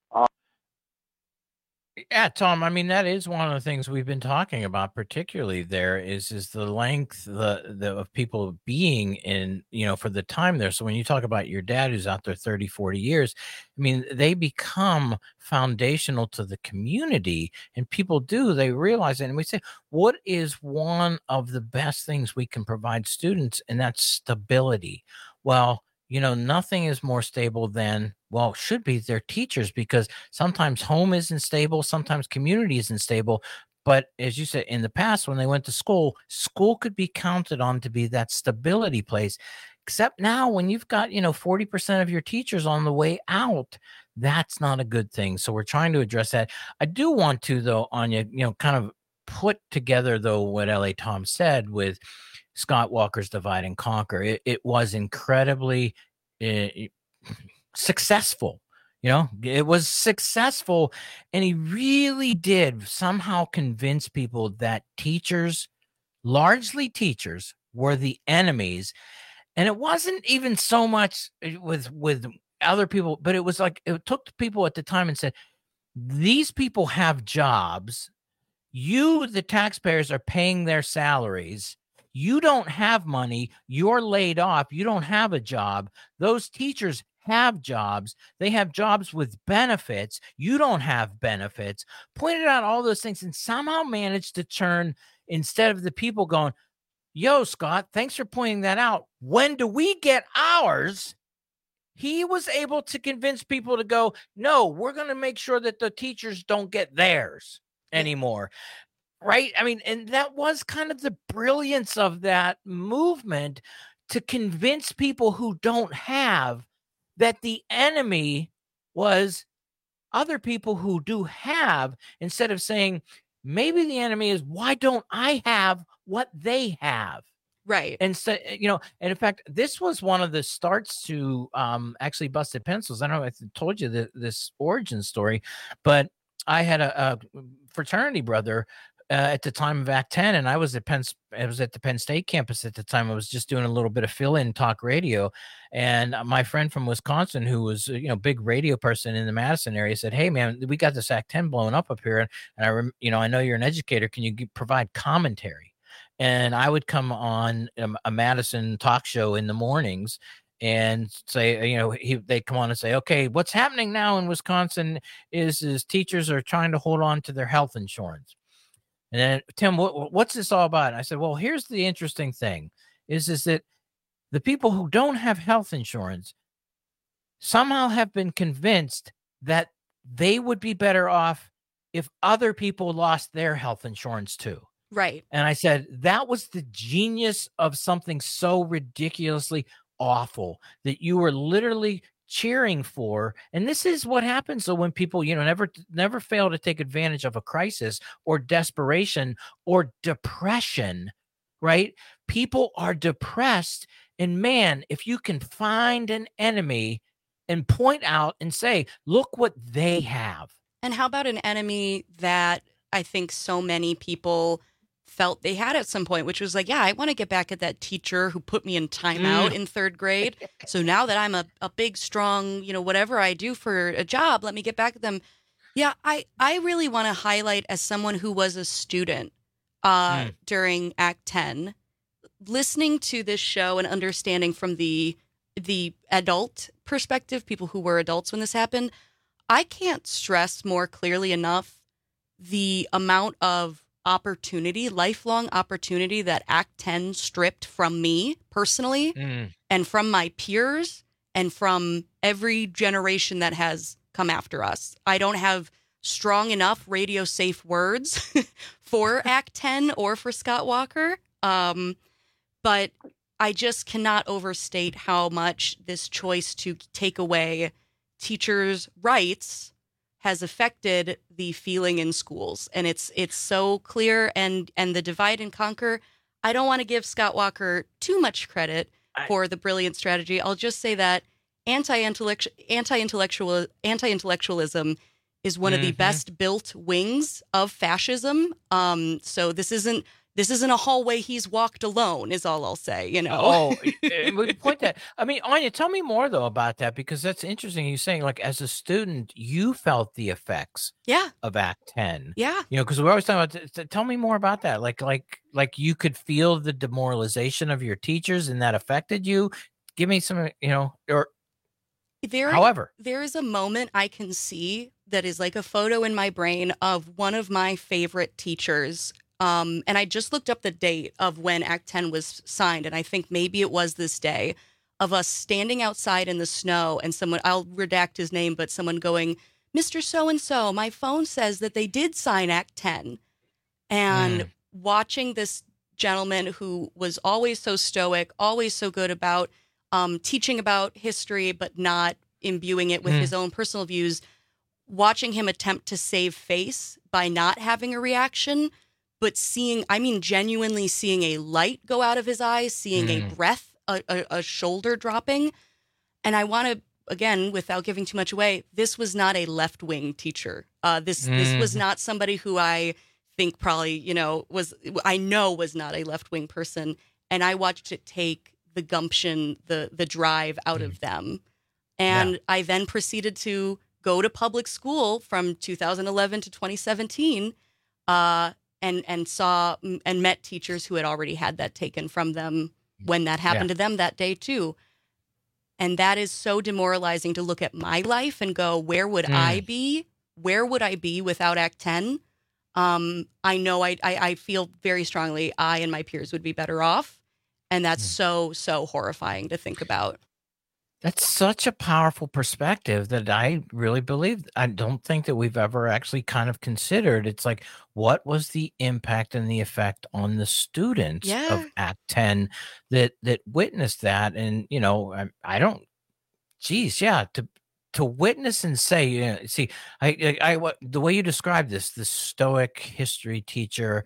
Yeah, Tom, I mean, that is one of the things we've been talking about, particularly there is the length of people being in, for the time there. So when you talk about your dad who's out there 30, 40 years, I mean, they become foundational to the community, and people they realize it. And we say, what is one of the best things we can provide students? And that's stability. Well, nothing is more stable than, should be their teachers, because sometimes home isn't stable, sometimes community isn't stable. But as you said, in the past, when they went to school could be counted on to be that stability place. Except now, when you've got, 40% of your teachers on the way out, that's not a good thing. So we're trying to address that. I do want to, though, Anya, kind of put together, though, what L.A. Tom said with Scott Walker's Divide and Conquer. It was incredibly successful. It was successful, and he really did somehow convince people that teachers, largely teachers, were the enemies. And it wasn't even so much with other people, but it was like, it took people at the time and said, these people have jobs. You, the taxpayers, are paying their salaries. You don't have money. You're laid off. You don't have a job. Those teachers have jobs. They have jobs with benefits. You don't have benefits. Pointed out all those things and somehow managed to turn, instead of the people going, yo, Scott, thanks for pointing that out. When do we get ours? He was able to convince people to go, no, we're going to make sure that the teachers don't get theirs anymore. Right? I mean, and that was kind of the brilliance of that movement, to convince people who don't have that the enemy was other people who do have, instead of saying, maybe the enemy is, why don't I have what they have? Right. And so, and in fact, this was one of the starts to actually Busted Pencils. I don't know if I told you this origin story, but I had a fraternity brother at the time of Act 10, and I was at the Penn State campus at the time. I was just doing a little bit of fill-in talk radio, and my friend from Wisconsin, who was big radio person in the Madison area, said, "Hey man, we got this Act 10 blowing up here, and I know you're an educator. Can you provide commentary?" And I would come on a Madison talk show in the mornings and say, they come on and say, okay, what's happening now in Wisconsin is teachers are trying to hold on to their health insurance. And then, Tim, what's this all about? And I said, well, here's the interesting thing is that the people who don't have health insurance somehow have been convinced that they would be better off if other people lost their health insurance too. Right. And I said, that was the genius of something so ridiculously awful that you were literally cheering for. And this is what happens. So when people, never fail to take advantage of a crisis or desperation or depression, right? People are depressed. And man, if you can find an enemy and point out and say, look what they have. And how about an enemy that I think so many people felt they had at some point, which was like, yeah, I want to get back at that teacher who put me in timeout in third grade. So now that I'm a big, strong, whatever I do for a job, let me get back at them. Yeah, I really want to highlight, as someone who was a student during Act 10, listening to this show and understanding from the adult perspective, people who were adults when this happened, I can't stress more clearly enough the amount of opportunity, lifelong opportunity that Act 10 stripped from me personally and from my peers and from every generation that has come after us. I don't have strong enough radio safe words for Act 10 or for Scott Walker. But I just cannot overstate how much this choice to take away teachers' rights has affected the feeling in schools. And it's so clear. And the divide and conquer, I don't want to give Scott Walker too much credit for the brilliant strategy. I'll just say that anti-intellectualism is one of the best built wings of fascism. So this isn't a hallway he's walked alone, is all I'll say, you know. Oh, we point that. I mean, Anya, tell me more though about that, because that's interesting. You're saying, like, as a student, you felt the effects of Act 10. Yeah. You know, because we're always talking about, tell me more about that. Like you could feel the demoralization of your teachers and that affected you. Give me some, you know, or however. There is a moment I can see that is like a photo in my brain of one of my favorite teachers. And I just looked up the date of when Act 10 was signed, and I think maybe it was this day, of us standing outside in the snow and someone, I'll redact his name, but someone going, "Mr. So-and-so, my phone says that they did sign Act 10. And watching this gentleman who was always so stoic, always so good about teaching about history, but not imbuing it with his own personal views, watching him attempt to save face by not having a reaction, but genuinely seeing a light go out of his eyes, seeing a breath, a shoulder dropping. And I want to, again, without giving too much away, this was not a left-wing teacher. This was not somebody who I think probably, you know, was not a left-wing person. And I watched it take the gumption, the drive out of them. And I then proceeded to go to public school from 2011 to 2017, and saw and met teachers who had already had that taken from them when that happened to them that day too. And that is so demoralizing to look at my life and go, where would I be? Where would I be without Act 10? I know I feel very strongly I and my peers would be better off. And that's so horrifying to think about. That's such a powerful perspective that I really believe. I don't think that we've ever actually kind of considered. It's like, what was the impact and the effect on the students of Act 10 that witnessed that? And, you know, I don't, to witness and say, you know, see, the way you describe this stoic history teacher,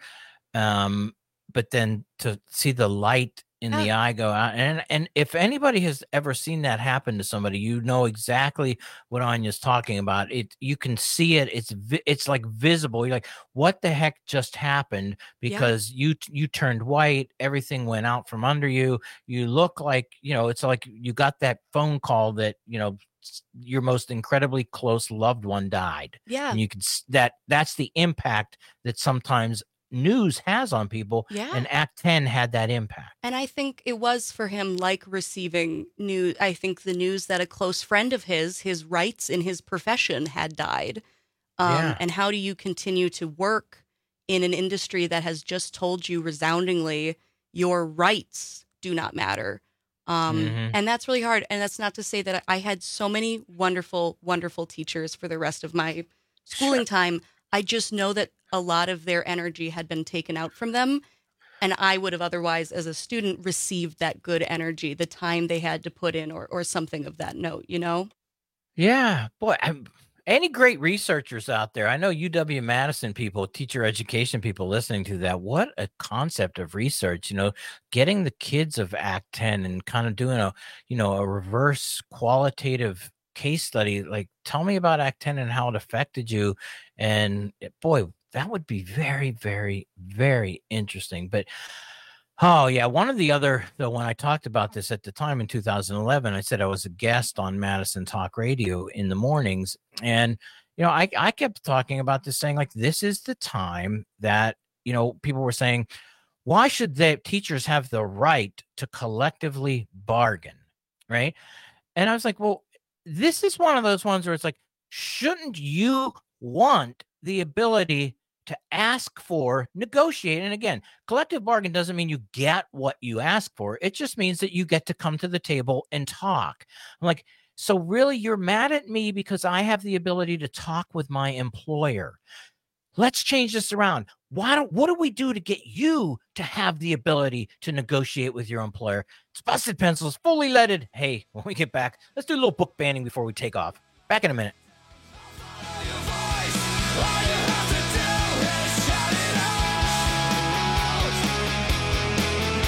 but then to see the light in the eye go out, and if anybody has ever seen that happen to somebody, you know exactly what Anya's talking about. You can see it. It's like visible. You're like, what the heck just happened? Because you turned white. Everything went out from under you. You look like, you know, it's like you got that phone call that, you know, your most incredibly close loved one died. Yeah, and you can that's the impact that sometimes news has on people. And Act 10 had that impact. And I think it was for him like receiving news. I think the news that a close friend of his rights in his profession had died. And how do you continue to work in an industry that has just told you resoundingly your rights do not matter? And that's really hard. And that's not to say that I had so many wonderful, wonderful teachers for the rest of my schooling time. I just know that a lot of their energy had been taken out from them. And I would have otherwise, as a student, received that good energy, the time they had to put in or something of that note, you know? Yeah. Boy, any great researchers out there? I know UW-Madison people, teacher education people listening to that. What a concept of research, you know, getting the kids of Act 10 and kind of doing a reverse qualitative case study. Like, tell me about Act 10 and how it affected you. And boy, that would be very, very, very interesting. But one of the other, though, when I talked about this at the time in 2011, I said I was a guest on Madison Talk Radio in the mornings. And, you know, I kept talking about this, saying, like, this is the time that, you know, people were saying, why should the teachers have the right to collectively bargain? Right. And I was like, well, this is one of those ones where it's like, shouldn't you want the ability to ask for, negotiate? And again, collective bargain doesn't mean you get what you ask for. It just means that you get to come to the table and talk. I'm like, so really you're mad at me because I have the ability to talk with my employer. Let's change this around. What do we do to get you to have the ability to negotiate with your employer? It's Busted Pencils, fully leaded. Hey, when we get back, let's do a little book banning before we take off. Back in a minute.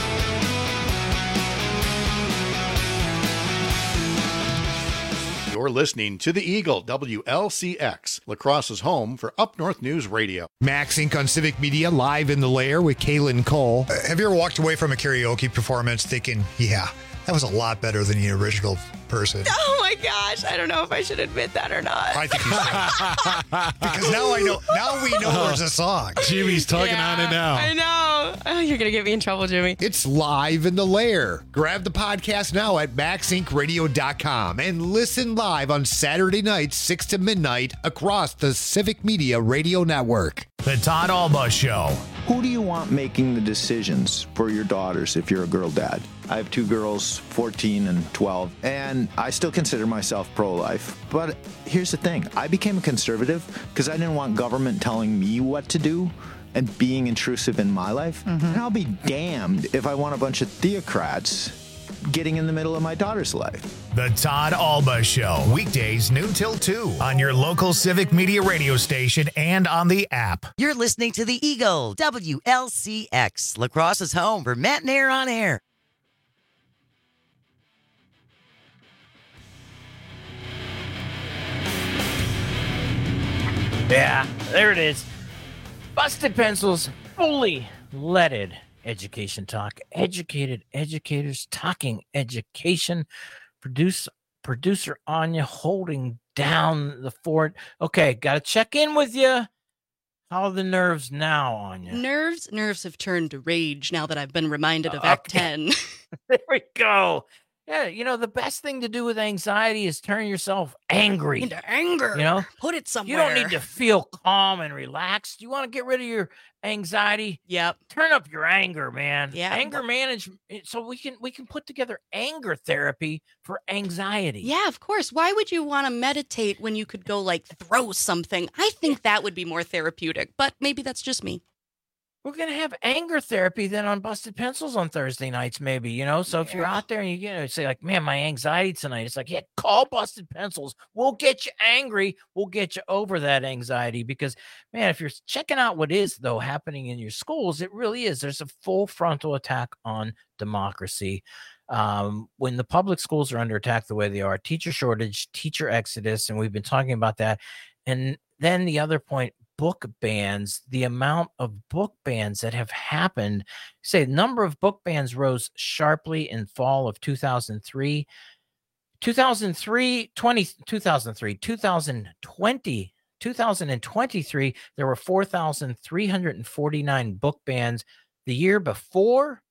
You're listening to the Eagle, WLCX, La Crosse's home for Up North News Radio. Max Inc. on Civic Media, live in the lair with Kaylin Cole. Have you ever walked away from a karaoke performance thinking, yeah, that was a lot better than the original person? Oh my gosh, I don't know if I should admit that or not. I think you should. Because now we know there's a song. Jimmy's tugging on it now. I know. Oh, you're going to get me in trouble, Jimmy. It's live in the lair. Grab the podcast now at maxincradio.com and listen live on Saturday nights, 6 to midnight, across the Civic Media Radio Network. The Todd Alba Show. Who do you want making the decisions for your daughters if you're a girl dad? I have two girls, 14 and 12, and I still consider myself pro-life. But here's the thing. I became a conservative because I didn't want government telling me what to do and being intrusive in my life. And I'll be damned if I want a bunch of theocrats getting in the middle of my daughter's life. The Todd Alba Show. Weekdays noon till 2 on your local Civic Media radio station and on the app. You're listening to the Eagle, WLCX, La Crosse's home for Matt and Air on Air. Yeah, there it is. Busted Pencils, fully leaded education talk. Educated educators talking education. Producer Anya holding down the fort. Okay, got to check in with you. How are the nerves now, Anya? Nerves have turned to rage now that I've been reminded of Act 10. There we go. Yeah, you know, the best thing to do with anxiety is turn yourself angry. Into anger. You know? Put it somewhere. You don't need to feel calm and relaxed. You want to get rid of your anxiety? Yep. Turn up your anger, man. Yeah. Anger management. So we can put together anger therapy for anxiety. Yeah, of course. Why would you want to meditate when you could go like throw something? I think that would be more therapeutic, but maybe that's just me. We're going to have anger therapy then on Busted Pencils on Thursday nights, maybe, you know? So if you're out there and you say like, man, my anxiety tonight, it's like, yeah, call Busted Pencils. We'll get you angry. We'll get you over that anxiety because, man, if you're checking out what is, though, happening in your schools, it really is. There's a full frontal attack on democracy. When the public schools are under attack the way they are, teacher shortage, teacher exodus, and we've been talking about that. And then the other point, book bans, the amount of book bans that have happened. Say the number of book bans rose sharply in fall of 2020, 2023, there were 4,349 book bans. The year before,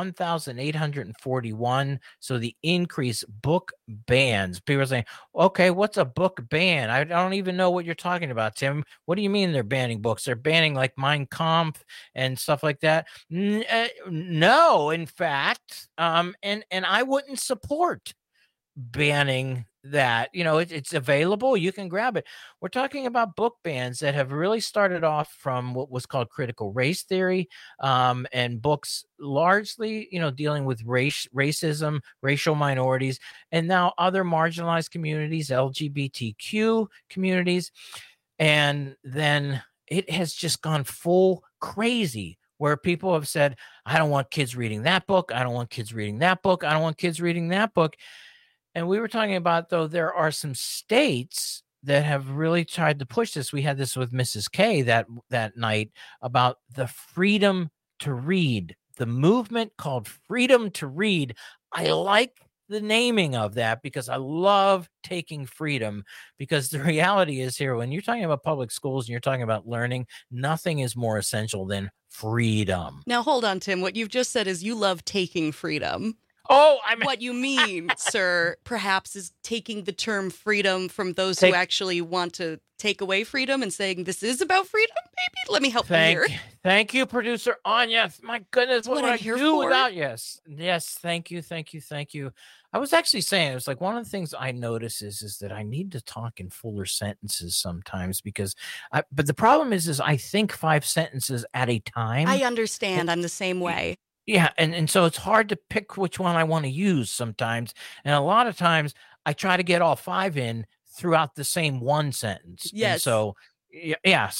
1,841. So the increase book bans. People are saying, okay, what's a book ban? I don't even know what you're talking about, Tim. What do you mean they're banning books? They're banning like Mein Kampf and stuff like that. No, in fact, and I wouldn't support banning that. You know, it's available. You can grab it. We're talking about book bans that have really started off from what was called critical race theory, and books largely, you know, dealing with racism, racial minorities, and now other marginalized communities, LGBTQ communities. And then it has just gone full crazy where people have said, I don't want kids reading that book. I don't want kids reading that book. I don't want kids reading that book. And we were talking about, though, there are some states that have really tried to push this. We had this with Mrs. K that night about the freedom to read, the movement called Freedom to Read. I like the naming of that because I love taking freedom, because the reality is here, when you're talking about public schools and you're talking about learning, nothing is more essential than freedom. Now, hold on, Tim. What you've just said is you love taking freedom. Oh, what you mean, sir, perhaps is taking the term freedom from those who actually want to take away freedom and saying this is about freedom. Maybe let me help you here. Thank you, producer Anya. My goodness, what would I do without you? Yes, thank you. I was actually saying, it was like one of the things I notice is that I need to talk in fuller sentences sometimes but the problem is I think 5 sentences at a time. I understand. I'm the same way. Yeah, and so it's hard to pick which one I want to use sometimes. And a lot of times I try to get all 5 in throughout the same one sentence. Yes. And so, yeah. So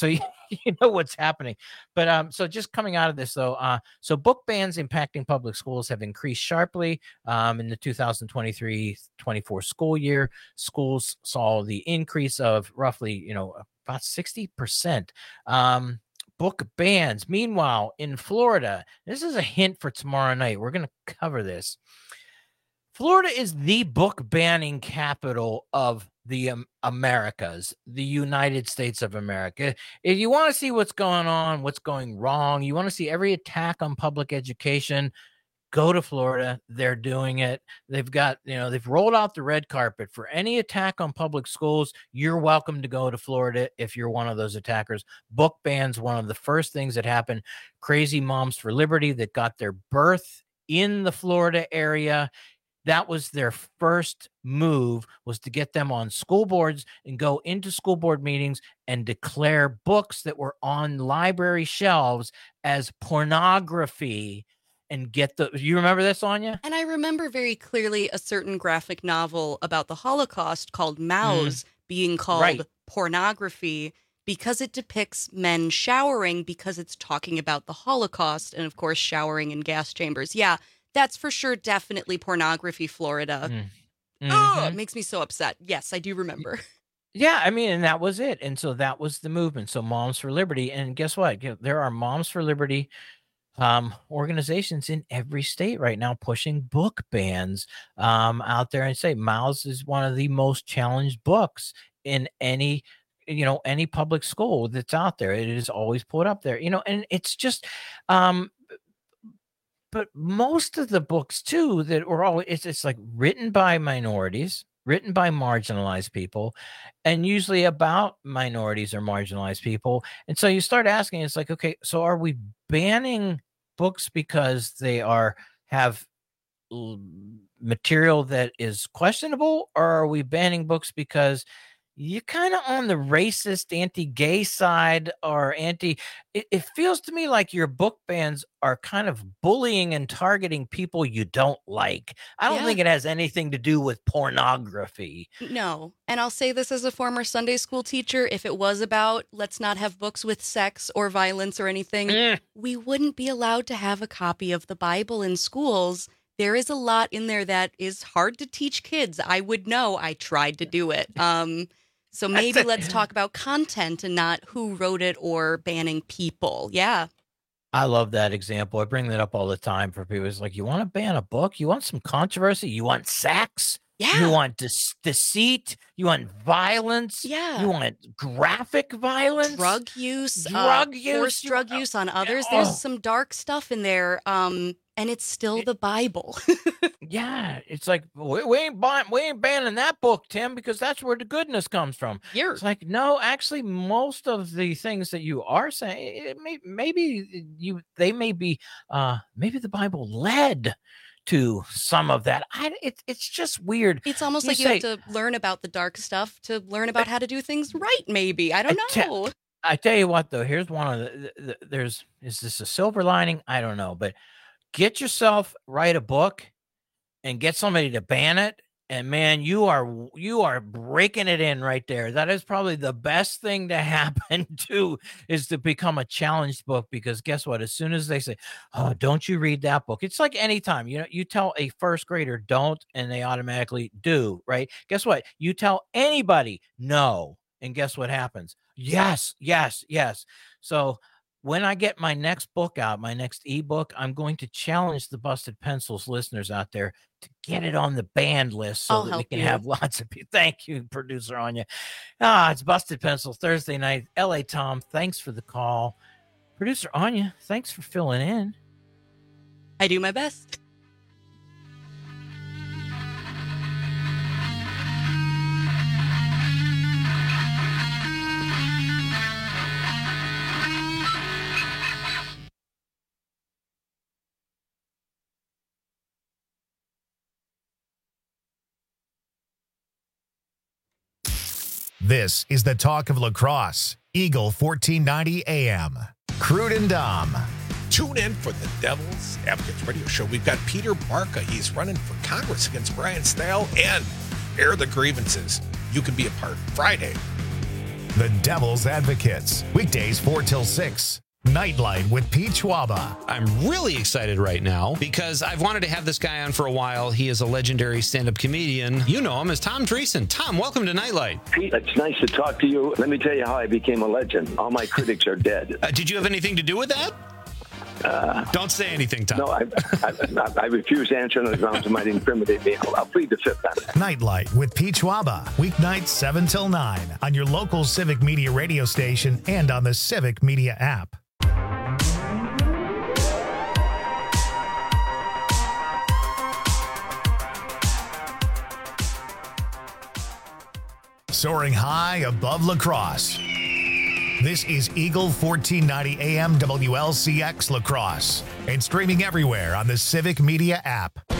you know what's happening. But so just coming out of this though, so book bans impacting public schools have increased sharply in the 2023-24 school year. Schools saw the increase of roughly, about 60%. Book bans. Meanwhile, in Florida, this is a hint for tomorrow night. We're going to cover this. Florida is the book banning capital of the Americas, the United States of America. If you want to see what's going on, what's going wrong, you want to see every attack on public education, go to Florida. They're doing it. They've got, they've rolled out the red carpet for any attack on public schools. You're welcome to go to Florida if you're one of those attackers. Book bans, one of the first things that happened. Crazy Moms for Liberty that got their birth in the Florida area. That was their first move, was to get them on school boards and go into school board meetings and declare books that were on library shelves as pornography and get you remember this, Anya? And I remember very clearly a certain graphic novel about the Holocaust called Maus being called pornography because it depicts men showering because it's talking about the Holocaust and, of course, showering in gas chambers. Yeah. That's for sure definitely pornography, Florida. Oh, it makes me so upset. Yes, I do remember. Yeah, I mean, and that was it. And so that was the movement. So Moms for Liberty. And guess what? There are Moms for Liberty organizations in every state right now pushing book bans out there, and say Maus is one of the most challenged books in any public school that's out there. It is always put up there, and it's just but most of the books too that were always, it's like written by minorities, written by marginalized people, and usually about minorities or marginalized people. And so you start asking, it's like, okay, so are we banning books because they have material that is questionable, or are we banning books because you're kind of on the racist, anti-gay side, or it feels to me like your book bans are kind of bullying and targeting people you don't like. I don't think it has anything to do with pornography. No. And I'll say this as a former Sunday school teacher. If it was about let's not have books with sex or violence or anything, we wouldn't be allowed to have a copy of the Bible in schools. There is a lot in there that is hard to teach kids. I would know. I tried to do it. So maybe let's talk about content and not who wrote it or banning people. Yeah. I love that example. I bring that up all the time for people. It's like, you want to ban a book? You want some controversy? You want sex? Yeah. You want deceit? You want violence? Yeah. You want graphic violence? Drug use? Forced drug use on others. There's some dark stuff in there. And it's still the Bible. Yeah, it's like we ain't banning that book, Tim, because that's where the goodness comes from. It's like, no, actually, most of the things that you are saying, maybe the Bible led to some of that. It's just weird. It's almost like you have to learn about the dark stuff to learn about how to do things right. Maybe I don't know. I tell you what, though, here's one of is this a silver lining? I don't know, but get yourself, write a book and get somebody to ban it. And man, you are breaking it in right there. That is probably the best thing to happen is to become a challenged book, because guess what? As soon as they say, oh, don't you read that book? It's like anytime, you tell a first grader don't, and they automatically do, right? Guess what? You tell anybody no, and guess what happens? Yes, yes, yes. So when I get my next book out, my next ebook, I'm going to challenge the Busted Pencils listeners out there to get it on the banned list so that we can have lots of people. Thank you, producer Anya. It's Busted Pencil Thursday night. LA Tom, thanks for the call. Producer Anya, thanks for filling in. I do my best. This is the talk of lacrosse. Eagle 1490 AM. Crude and Dom. Tune in for the Devil's Advocates Radio Show. We've got Peter Barca. He's running for Congress against Brian Stahel, and air the grievances. You can be a part Friday. The Devil's Advocates, weekdays 4 till 6. Nightlight with Pete Schwaba. I'm really excited right now because I've wanted to have this guy on for a while. He is a legendary stand-up comedian. You know him as Tom Dreesen. Tom, welcome to Nightlight. Pete, it's nice to talk to you. Let me tell you how I became a legend. All my critics are dead. Did you have anything to do with that? Don't say anything, Tom. No, I refuse to answer on the grounds it might incriminate me. I'll plead the fifth on it. Nightlight with Pete Schwaba, weeknights 7 till 9 on your local Civic Media radio station and on the Civic Media app. Soaring high above La Crosse. This is Eagle 1490 AM WLCX La Crosse and streaming everywhere on the Civic Media app.